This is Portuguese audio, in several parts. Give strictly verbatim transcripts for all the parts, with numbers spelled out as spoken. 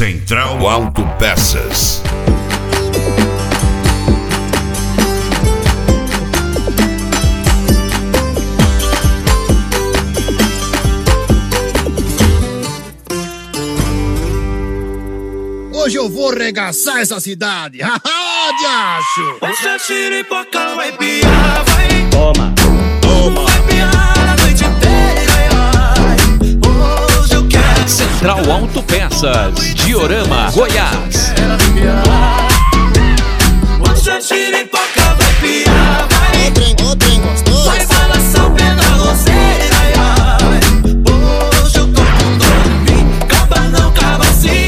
Central Autopeças. Hoje eu vou regaçar essa cidade. Haha, diacho! Essa xiripoca vai piar, vai. Toma, toma. Vai piar a noite inteira, ai. Hoje eu quero. Central Autopeças, Diorama, Goiás. Hoje a xiripoca vai piar, vai. O trem, o trem gostoso. Vai balançar o pé na roceira, ai, ai. Hoje eu tô com dor em mim. Caba não, caba sim.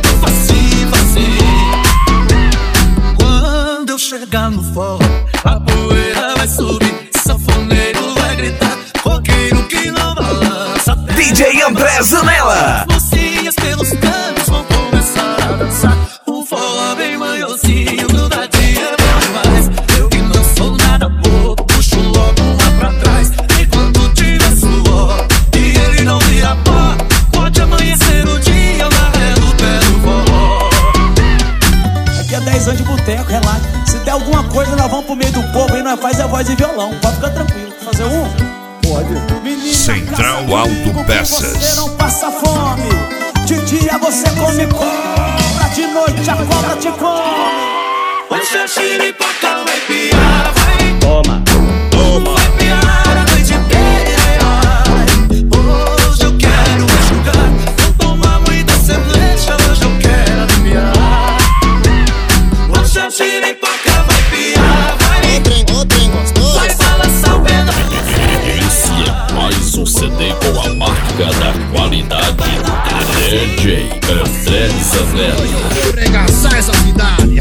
Quando eu chegar no forró, a poeira vai subir, sanfoneiro vai gritar, roqueiro que não balança. D J André Zanella. As mocinhas pelos cantos vão começar a dançar. Um forró bem manhosinho, grudadinho é bom demais. Eu que não sou nada bobo, puxo logo uma pra trás. Enquanto tiver suor e ele não vira pó, pode amanhecer o dia na ré do pé do forró. Aqui é dez anos de boteco, relaxa. Se der alguma coisa, nós vamos pro meio do povo e nós faz a voz de violão. Pode ficar tranquilo. Fazer um? Pode. Menina, Central Autopeças. Você não passa fome. De dia você come cobra, de noite a cobra te come. Hoje a xiripoca vai piar, vai. Toma, toma. Vai piar a noite inteira, ai. Hoje eu quero enxugar. Não tomar muita cerveja, hoje eu quero aliviar. Hoje a xiripoca vai piar, vai. O trem, o trem gostoso. Vai balançar o pé na Esse é mais um C D com a marca da qualidade. D J André Zanella. Vou regaçar essa cidade.